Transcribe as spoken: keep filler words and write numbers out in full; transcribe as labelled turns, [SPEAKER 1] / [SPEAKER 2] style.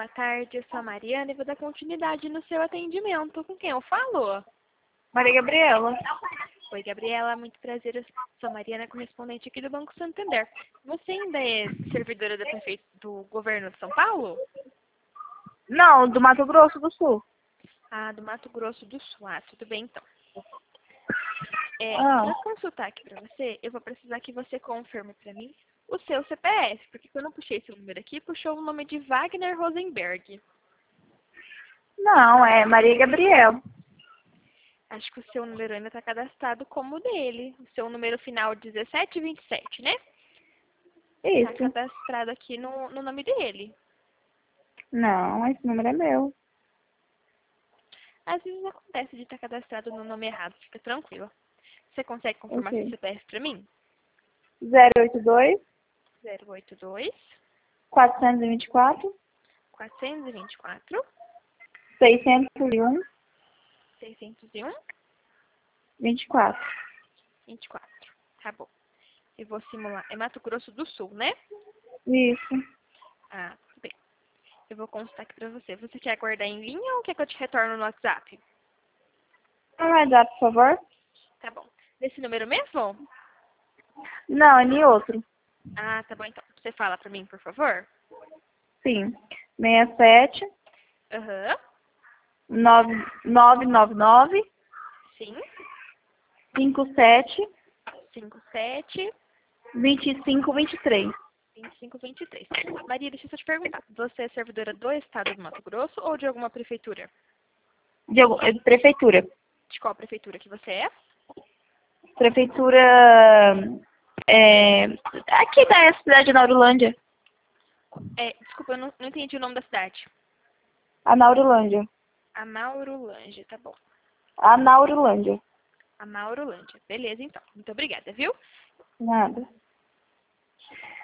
[SPEAKER 1] boa tarde. Eu sou a Mariana e vou dar continuidade no seu atendimento. Com quem eu falo?
[SPEAKER 2] Maria Gabriela.
[SPEAKER 1] Oi, Gabriela. Muito prazer. Eu sou a Mariana, correspondente aqui do Banco Santander. Você ainda é servidora da prefeito do governo de São Paulo?
[SPEAKER 2] Não, do Mato Grosso do Sul.
[SPEAKER 1] Ah, do Mato Grosso do Sul. Ah, tudo bem então. É,
[SPEAKER 2] Ah.
[SPEAKER 1] Para consultar aqui para você, eu vou precisar que você confirme para mim o seu C P F, porque quando eu puxei seu número aqui, puxou o nome de Wagner Rosenberg.
[SPEAKER 2] Não, é Maria Gabriela.
[SPEAKER 1] Acho que o seu número ainda está cadastrado como o dele. O seu número final dezessete vinte e sete, né? Está
[SPEAKER 2] Isso.
[SPEAKER 1] cadastrado aqui no, no nome dele.
[SPEAKER 2] Não, esse número é meu.
[SPEAKER 1] Às vezes acontece de estar cadastrado no nome errado, fica tranquila. Você consegue confirmar seu
[SPEAKER 2] Ok.
[SPEAKER 1] C P F para mim?
[SPEAKER 2] zero oito dois,
[SPEAKER 1] zero oito dois,
[SPEAKER 2] quatrocentos e vinte e quatro,
[SPEAKER 1] quatrocentos e vinte e quatro,
[SPEAKER 2] seiscentos e um,
[SPEAKER 1] seiscentos e um,
[SPEAKER 2] vinte e quatro.
[SPEAKER 1] vinte e quatro. Tá bom. Eu vou simular. É Mato Grosso do Sul, né?
[SPEAKER 2] Isso.
[SPEAKER 1] Ah, tudo bem. Eu vou constar aqui pra você. Você quer aguardar em linha ou quer que eu te retorne no WhatsApp?
[SPEAKER 2] Não vai dar, por favor?
[SPEAKER 1] Tá bom. Nesse número mesmo?
[SPEAKER 2] Não, é em outro.
[SPEAKER 1] Ah, tá bom então. Você fala pra mim, por favor?
[SPEAKER 2] Sim. seis sete,
[SPEAKER 1] Aham.
[SPEAKER 2] nove nove nove nove,
[SPEAKER 1] Sim.
[SPEAKER 2] cinco sete,
[SPEAKER 1] cinco sete,
[SPEAKER 2] vinte e cinco, vinte e três.
[SPEAKER 1] vinte e cinco, vinte e três. Maria, deixa eu só te perguntar. Você é servidora do estado do Mato Grosso ou de alguma prefeitura?
[SPEAKER 2] De, algum- é de prefeitura.
[SPEAKER 1] De qual prefeitura que você é?
[SPEAKER 2] Prefeitura. É, aqui da cidade de Naurulândia.
[SPEAKER 1] É, desculpa, eu não, não entendi o nome da cidade.
[SPEAKER 2] A Naurulândia.
[SPEAKER 1] A Maurolândia, tá bom.
[SPEAKER 2] A Naurulândia.
[SPEAKER 1] A Maurolândia. Beleza, então. Muito obrigada, viu?
[SPEAKER 2] Nada.